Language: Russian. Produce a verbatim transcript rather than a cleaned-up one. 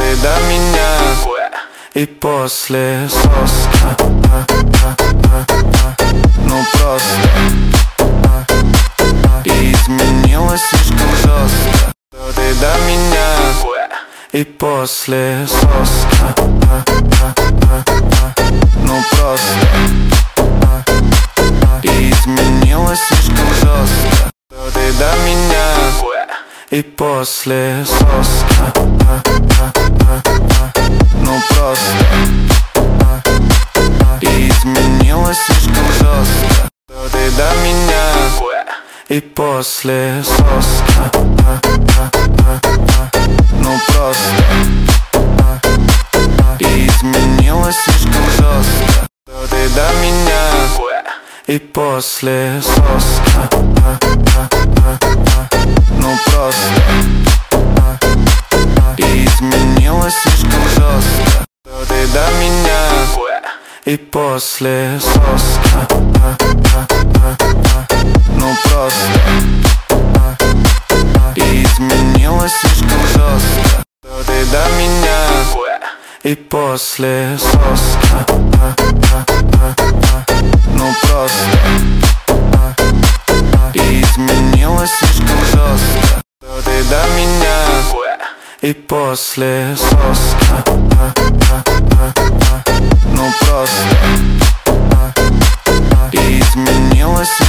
ты до меня и после соска. Ну просто и изменилась слишком жестко. Ты до меня и после соска. Ну просто и изменилась слишком жестко. Ты до меня и после соска. Ну просто и изменилась слишком жестко. Ты до меня и после соска. Ну просто и изменилась слишком жестко. Ты до меня и после соска. Ну просто и изменилась слишком жестко. Ты до меня и после соска. Ну просто и изменилась слишком жестко. Ты до меня и после соска. Ну просто и изменилась слишком жестко. Ты до меня и после соска. Ну просто и изменилась.